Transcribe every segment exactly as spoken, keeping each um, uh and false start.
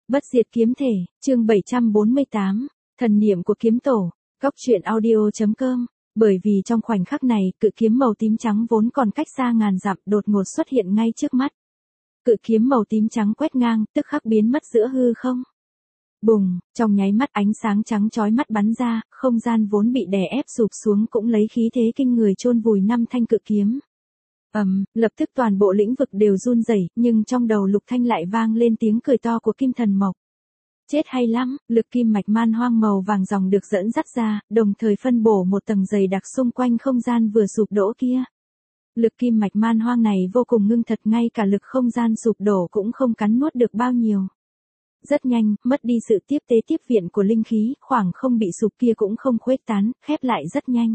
Bất diệt kiếm thể, chương bảy trăm bốn mươi tám, thần niệm của kiếm tổ, góc truyện audio chấm com. Bởi vì trong khoảnh khắc này, cự kiếm màu tím trắng vốn còn cách xa ngàn dặm đột ngột xuất hiện ngay trước mắt. Cự kiếm màu tím trắng quét ngang, tức khắc biến mất giữa hư không. Bùng, trong nháy mắt ánh sáng trắng chói mắt bắn ra, không gian vốn bị đè ép sụp xuống cũng lấy khí thế kinh người chôn vùi năm thanh cự kiếm. Ầm, um, lập tức toàn bộ lĩnh vực đều run rẩy, nhưng trong đầu Lục Thanh lại vang lên tiếng cười to của Kim Thần Mộc. Chết hay lắm, lực kim mạch man hoang màu vàng dòng được dẫn dắt ra, đồng thời phân bổ một tầng dày đặc xung quanh không gian vừa sụp đổ kia. Lực kim mạch man hoang này vô cùng ngưng thật, ngay cả lực không gian sụp đổ cũng không cắn nuốt được bao nhiêu. Rất nhanh, mất đi sự tiếp tế tiếp viện của linh khí, khoảng không bị sụp kia cũng không khuếch tán, khép lại rất nhanh.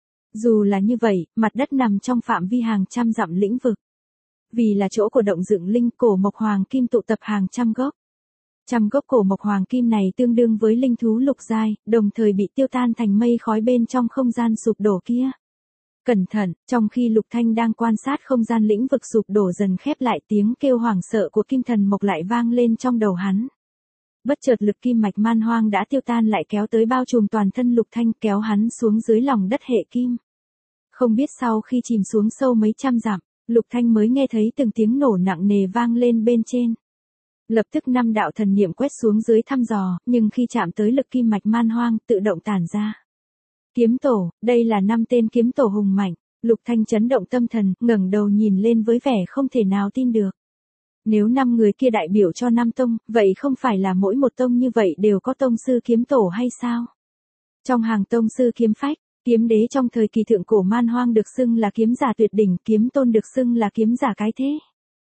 Dù là như vậy, mặt đất nằm trong phạm vi hàng trăm dặm lĩnh vực. Vì là chỗ của động dựng linh, cổ mộc hoàng kim tụ tập hàng trăm gốc. Trăm gốc cổ mộc hoàng kim này tương đương với linh thú lục giai, đồng thời bị tiêu tan thành mây khói bên trong không gian sụp đổ kia. Cẩn thận, trong khi Lục Thanh đang quan sát không gian lĩnh vực sụp đổ dần khép lại, tiếng kêu hoảng sợ của Kim Thần Mộc lại vang lên trong đầu hắn. Bất chợt lực kim mạch man hoang đã tiêu tan lại kéo tới bao trùm toàn thân Lục Thanh, kéo hắn xuống dưới lòng đất hệ kim. Không biết sau khi chìm xuống sâu mấy trăm dặm, Lục Thanh mới nghe thấy từng tiếng nổ nặng nề vang lên bên trên. Lập tức năm đạo thần niệm quét xuống dưới thăm dò, nhưng khi chạm tới lực kim mạch man hoang, tự động tản ra. Kiếm tổ, đây là năm tên kiếm tổ hùng mạnh. Lục Thanh chấn động tâm thần, ngẩng đầu nhìn lên với vẻ không thể nào tin được. Nếu năm người kia đại biểu cho năm tông, vậy không phải là mỗi một tông như vậy đều có tông sư kiếm tổ hay sao? Trong hàng tông sư kiếm phách, kiếm đế trong thời kỳ thượng cổ man hoang được xưng là kiếm giả tuyệt đỉnh, kiếm tôn được xưng là kiếm giả cái thế.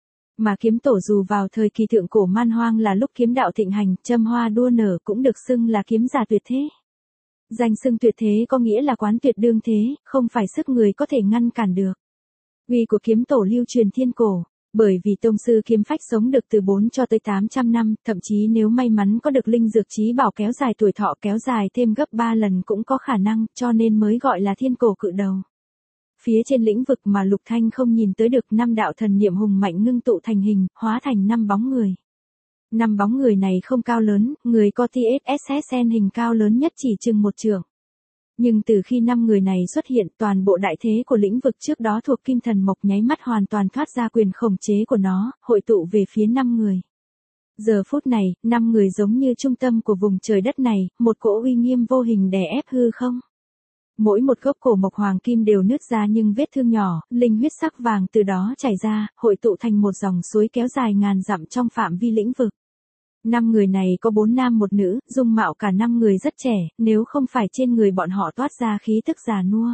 Mà kiếm tổ dù vào thời kỳ thượng cổ man hoang là lúc kiếm đạo thịnh hành, châm hoa đua nở, cũng được xưng là kiếm giả tuyệt thế. Danh xưng tuyệt thế có nghĩa là quán tuyệt đương thế, không phải sức người có thể ngăn cản được. Uy của kiếm tổ lưu truyền thiên cổ, bởi vì tông sư kiếm phách sống được từ bốn cho tới tám trăm năm, thậm chí nếu may mắn có được linh dược chí bảo kéo dài tuổi thọ, kéo dài thêm gấp ba lần cũng có khả năng, cho nên mới gọi là thiên cổ cự đầu. Phía trên lĩnh vực mà Lục Thanh không nhìn tới được, năm đạo thần niệm hùng mạnh ngưng tụ thành hình, hóa thành năm bóng người. Năm bóng người này không cao lớn, người có tê ét ét en hình cao lớn nhất chỉ chừng một trượng. Nhưng từ khi năm người này xuất hiện, toàn bộ đại thế của lĩnh vực trước đó thuộc Kim Thần Mộc nháy mắt hoàn toàn thoát ra quyền khống chế của nó, hội tụ về phía năm người. Giờ phút này, năm người giống như trung tâm của vùng trời đất này, một cỗ uy nghiêm vô hình đè ép hư không. Mỗi một gốc cổ mộc hoàng kim đều nứt ra nhưng vết thương nhỏ, linh huyết sắc vàng từ đó chảy ra, hội tụ thành một dòng suối kéo dài ngàn dặm trong phạm vi lĩnh vực. Năm người này có bốn nam một nữ, dung mạo cả năm người rất trẻ, nếu không phải trên người bọn họ toát ra khí tức già nua.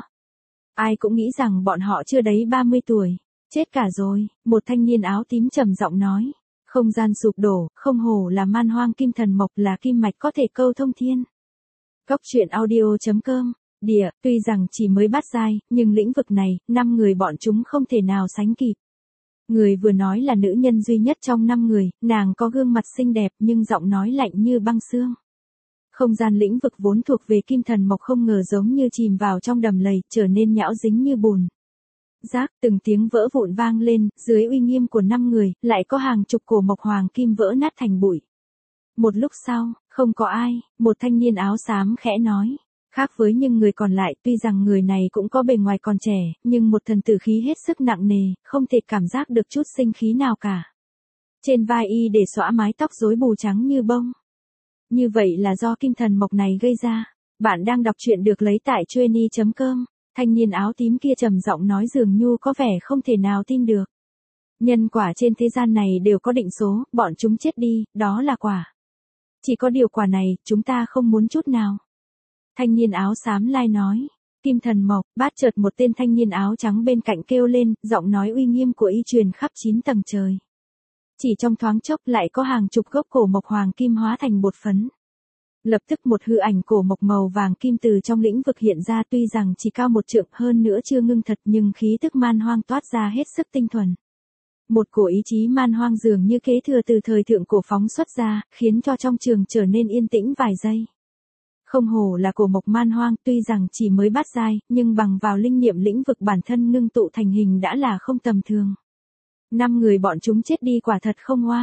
Ai cũng nghĩ rằng bọn họ chưa đầy ba mươi tuổi. Chết cả rồi, một thanh niên áo tím trầm giọng nói. Không gian sụp đổ, không hổ là man hoang kim thần mộc, là kim mạch có thể câu thông thiên. Góc truyện audio chấm com. Địa, tuy rằng chỉ mới bát giai, nhưng lĩnh vực này, năm người bọn chúng không thể nào sánh kịp. Người vừa nói là nữ nhân duy nhất trong năm người, nàng có gương mặt xinh đẹp nhưng giọng nói lạnh như băng xương. Không gian lĩnh vực vốn thuộc về Kim Thần Mộc không ngờ giống như chìm vào trong đầm lầy, trở nên nhão dính như bùn. Rác, từng tiếng vỡ vụn vang lên, dưới uy nghiêm của năm người, lại có hàng chục cổ mộc hoàng kim vỡ nát thành bụi. Một lúc sau, không có ai, một thanh niên áo xám khẽ nói. Khác với những người còn lại, tuy rằng người này cũng có bề ngoài còn trẻ, nhưng một thần tử khí hết sức nặng nề, không thể cảm giác được chút sinh khí nào cả. Trên vai y để xõa mái tóc rối bù trắng như bông. Như vậy là do Kim Thần Mộc này gây ra. Bạn đang đọc truyện được lấy tại chueny chấm com. Thanh niên áo tím kia trầm giọng nói dường như có vẻ không thể nào tin được. Nhân quả trên thế gian này đều có định số, bọn chúng chết đi, đó là quả. Chỉ có điều quả này, chúng ta không muốn chút nào. Thanh niên áo xám lai nói. Kim Thần Mộc, bát chợt một tên thanh niên áo trắng bên cạnh kêu lên, giọng nói uy nghiêm của y truyền khắp chín tầng trời. Chỉ trong thoáng chốc lại có hàng chục gốc cổ mộc hoàng kim hóa thành bột phấn. Lập tức một hư ảnh cổ mộc màu vàng kim từ trong lĩnh vực hiện ra, tuy rằng chỉ cao một trượng, hơn nữa chưa ngưng thật, nhưng khí tức man hoang toát ra hết sức tinh thuần. Một cổ ý chí man hoang dường như kế thừa từ thời thượng cổ phóng xuất ra, khiến cho trong trường trở nên yên tĩnh vài giây. Không hổ là cổ mộc man hoang, tuy rằng chỉ mới bát giai, nhưng bằng vào linh niệm lĩnh vực bản thân ngưng tụ thành hình đã là không tầm thường. Năm người bọn chúng chết đi quả thật không oan.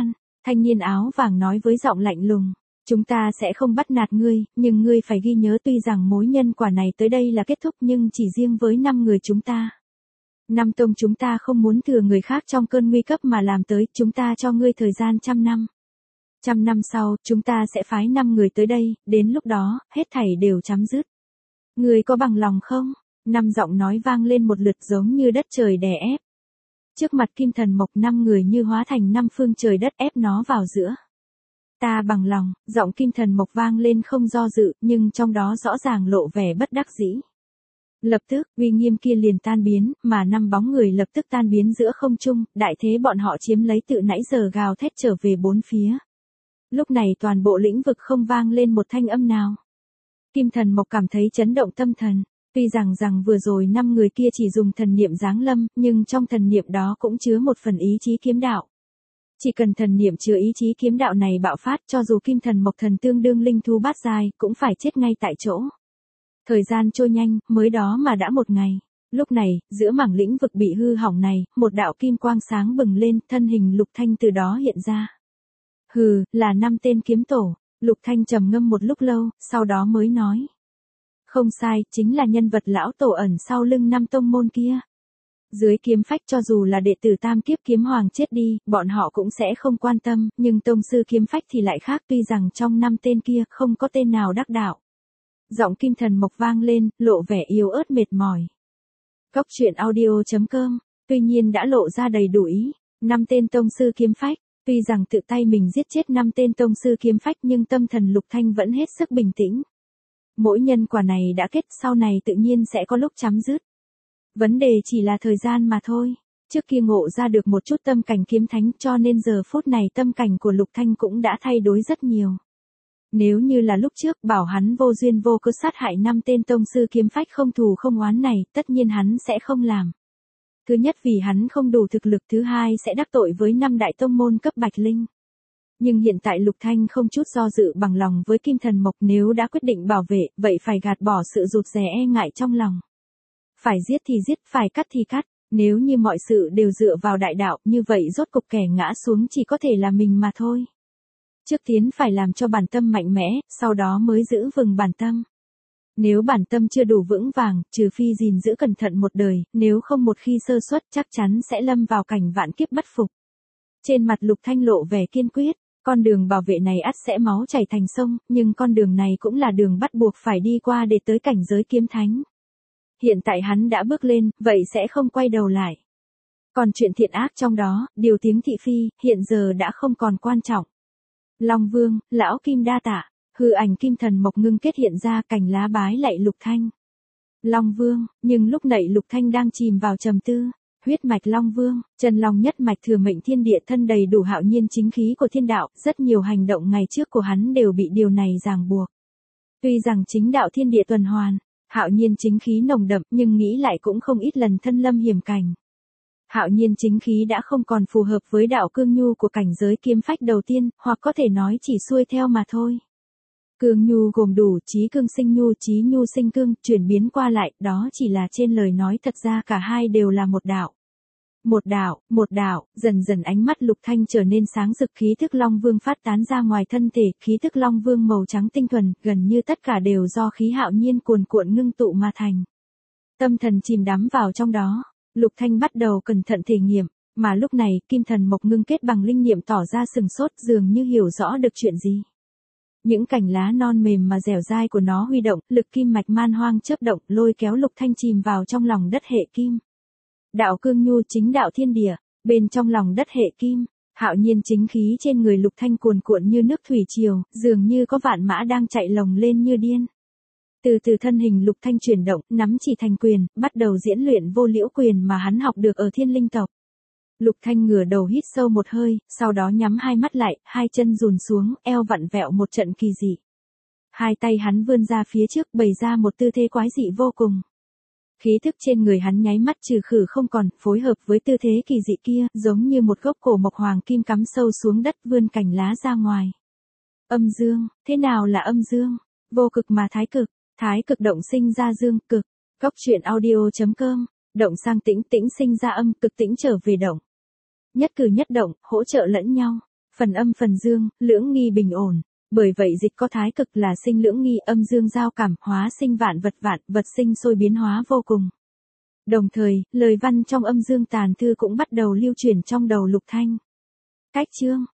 Thanh niên áo vàng nói với giọng lạnh lùng. Chúng ta sẽ không bắt nạt ngươi, nhưng ngươi phải ghi nhớ tuy rằng mối nhân quả này tới đây là kết thúc nhưng chỉ riêng với năm người chúng ta. Năm tông chúng ta không muốn thừa người khác trong cơn nguy cấp mà làm tới, chúng ta cho ngươi thời gian trăm năm. Trăm năm sau, chúng ta sẽ phái năm người tới đây, đến lúc đó, hết thảy đều chấm dứt. Ngươi có bằng lòng không? Năm giọng nói vang lên một lượt giống như đất trời đè ép. Trước mặt Kim Thần Mộc năm người như hóa thành năm phương trời đất ép nó vào giữa. Ta bằng lòng, giọng Kim Thần Mộc vang lên không do dự, nhưng trong đó rõ ràng lộ vẻ bất đắc dĩ. Lập tức, uy nghiêm kia liền tan biến, mà năm bóng người lập tức tan biến giữa không trung, đại thế bọn họ chiếm lấy tự nãy giờ gào thét trở về bốn phía. Lúc này toàn bộ lĩnh vực không vang lên một thanh âm nào. Kim Thần Mộc cảm thấy chấn động tâm thần, tuy rằng rằng vừa rồi năm người kia chỉ dùng thần niệm giáng lâm, nhưng trong thần niệm đó cũng chứa một phần ý chí kiếm đạo. Chỉ cần thần niệm chứa ý chí kiếm đạo này bạo phát, cho dù Kim Thần Mộc thần tương đương linh thú bát giai, cũng phải chết ngay tại chỗ. Thời gian trôi nhanh, mới đó mà đã một ngày. Lúc này, giữa mảng lĩnh vực bị hư hỏng này, một đạo kim quang sáng bừng lên, thân hình Lục Thanh từ đó hiện ra. Hừ, là năm tên kiếm tổ. Lục Thanh trầm ngâm một lúc lâu, sau đó mới nói. Không sai, chính là nhân vật lão tổ ẩn sau lưng năm tông môn kia. Dưới kiếm phách cho dù là đệ tử tam kiếp kiếm hoàng chết đi, bọn họ cũng sẽ không quan tâm, nhưng tông sư kiếm phách thì lại khác, tuy rằng trong năm tên kia không có tên nào đắc đạo. Giọng Kim Thần Mộc vang lên, lộ vẻ yếu ớt mệt mỏi. Cốc truyện audio chấm com, tuy nhiên đã lộ ra đầy đủ ý, năm tên tông sư kiếm phách, tuy rằng tự tay mình giết chết năm tên tông sư kiếm phách nhưng tâm thần Lục Thanh vẫn hết sức bình tĩnh. Mỗi nhân quả này đã kết, sau này tự nhiên sẽ có lúc chấm dứt. Vấn đề chỉ là thời gian mà thôi. Trước kia ngộ ra được một chút tâm cảnh kiếm thánh, cho nên giờ phút này tâm cảnh của Lục Thanh cũng đã thay đổi rất nhiều. Nếu như là lúc trước bảo hắn vô duyên vô cớ sát hại năm tên tông sư kiếm phách không thù không oán này, tất nhiên hắn sẽ không làm. Thứ nhất vì hắn không đủ thực lực, thứ hai sẽ đắc tội với năm đại tông môn cấp bạch linh. Nhưng hiện tại Lục Thanh không chút do dự bằng lòng với Kim Thần Mộc, nếu đã quyết định bảo vệ, vậy phải gạt bỏ sự rụt rè e ngại trong lòng. Phải giết thì giết, phải cắt thì cắt, nếu như mọi sự đều dựa vào đại đạo, như vậy rốt cục kẻ ngã xuống chỉ có thể là mình mà thôi. Trước tiên phải làm cho bản tâm mạnh mẽ, sau đó mới giữ vững bản tâm. Nếu bản tâm chưa đủ vững vàng, trừ phi gìn giữ cẩn thận một đời, nếu không một khi sơ suất chắc chắn sẽ lâm vào cảnh vạn kiếp bất phục. Trên mặt Lục Thanh lộ vẻ kiên quyết, con đường bảo vệ này ắt sẽ máu chảy thành sông, nhưng con đường này cũng là đường bắt buộc phải đi qua để tới cảnh giới kiếm thánh. Hiện tại hắn đã bước lên, vậy sẽ không quay đầu lại. Còn chuyện thiện ác trong đó, điều tiếng thị phi, hiện giờ đã không còn quan trọng. Long Vương, lão Kim đa tạ, hư ảnh Kim Thần Mộc ngưng kết hiện ra, cành lá bái lạy Lục Thanh. Long Vương, nhưng lúc nãy Lục Thanh đang chìm vào trầm tư. Huyết mạch Long Vương, chân long nhất mạch thừa mệnh thiên địa, thân đầy đủ hạo nhiên chính khí của thiên đạo, rất nhiều hành động ngày trước của hắn đều bị điều này ràng buộc. Tuy rằng chính đạo thiên địa tuần hoàn, hạo nhiên chính khí nồng đậm, nhưng nghĩ lại cũng không ít lần thân lâm hiểm cảnh. Hạo nhiên chính khí đã không còn phù hợp với đạo cương nhu của cảnh giới kiếm phách đầu tiên, hoặc có thể nói chỉ xuôi theo mà thôi. Cương nhu gồm đủ trí cương sinh nhu, trí nhu sinh cương, chuyển biến qua lại, đó chỉ là trên lời nói, thật ra cả hai đều là một đạo. Một đạo, một đạo, dần dần ánh mắt Lục Thanh trở nên sáng rực, khí thức Long Vương phát tán ra ngoài thân thể, khí thức Long Vương màu trắng tinh thuần, gần như tất cả đều do khí hạo nhiên cuồn cuộn ngưng tụ mà thành. Tâm thần chìm đắm vào trong đó, Lục Thanh bắt đầu cẩn thận thể nghiệm, mà lúc này, Kim Thần Mộc ngưng kết bằng linh niệm tỏ ra sừng sốt, dường như hiểu rõ được chuyện gì. Những cành lá non mềm mà dẻo dai của nó huy động, lực kim mạch man hoang chớp động, lôi kéo Lục Thanh chìm vào trong lòng đất hệ kim. Đạo cương nhu chính đạo thiên địa, bên trong lòng đất hệ kim, hạo nhiên chính khí trên người Lục Thanh cuồn cuộn như nước thủy triều, dường như có vạn mã đang chạy lồng lên như điên. Từ từ thân hình Lục Thanh chuyển động, nắm chỉ thành quyền, bắt đầu diễn luyện vô liễu quyền mà hắn học được ở Thiên Linh tộc. Lục Thanh ngửa đầu hít sâu một hơi, sau đó nhắm hai mắt lại, hai chân rùn xuống, eo vặn vẹo một trận kỳ dị. Hai tay hắn vươn ra phía trước, bày ra một tư thế quái dị vô cùng. Khí thức trên người hắn nháy mắt trừ khử không còn, phối hợp với tư thế kỳ dị kia, giống như một gốc cổ mộc hoàng kim cắm sâu xuống đất, vươn cành lá ra ngoài. Âm dương, thế nào là âm dương? Vô cực mà thái cực, thái cực động sinh ra dương, cực. Cốc truyện audio chấm com, động sang tĩnh, tĩnh sinh ra âm, cực tĩnh trở về động. Nhất cử nhất động, hỗ trợ lẫn nhau. Phần âm phần dương, lưỡng nghi bình ổn. Bởi vậy dịch có thái cực là sinh lưỡng nghi, âm dương giao cảm, hóa sinh vạn vật, vạn vật sinh sôi biến hóa vô cùng. Đồng thời, lời văn trong âm dương tàn thư cũng bắt đầu lưu truyền trong đầu Lục Thanh. Cách chương